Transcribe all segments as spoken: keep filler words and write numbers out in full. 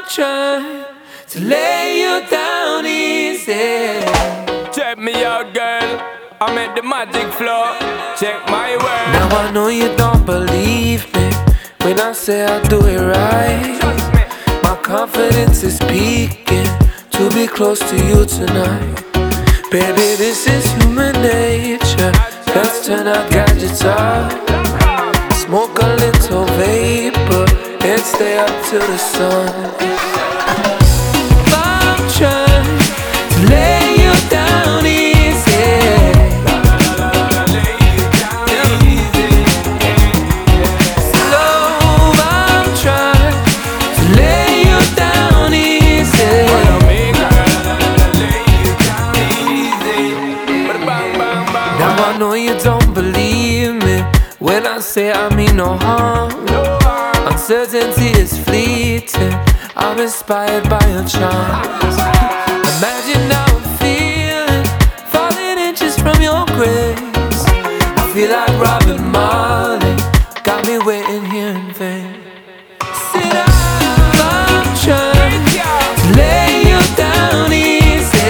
trying to lay you down easy. Check me out, girl. I'm at the magic floor. Check my word. Now I know you don't believe me when I say I do it right. Trust me. My confidence is peaking to be close to you tonight. Baby, this is human nature. Let's turn our gadgets off. Smoke a little vapor and stay up till the sun. I'm trying to lay you down easy. Slow, I'm trying to lay you down easy. Now I know you don't believe me when I say I mean no harm. Uncertainty is fleeting. I'm inspired by your charms. Imagine how I'm feeling, falling inches from your grace. I feel like Robin Marley, got me waiting here in vain. Sit down, I'm trying to lay you down easy.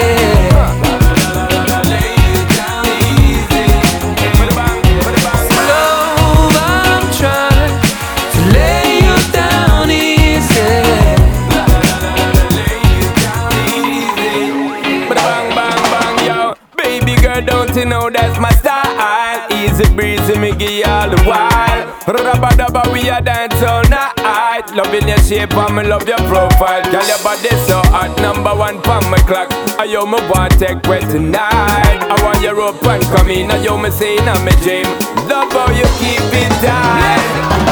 Don't you know that's my style? Easy breezy, me give you all the while. Rubba dubba, we a dance all night. Loving your shape and me love your profile. Girl, your body so hot, number one pon my clock. I yo me want take well tonight. I want your rope and come in. I yo me say in a me dream. Love how you keep it tight.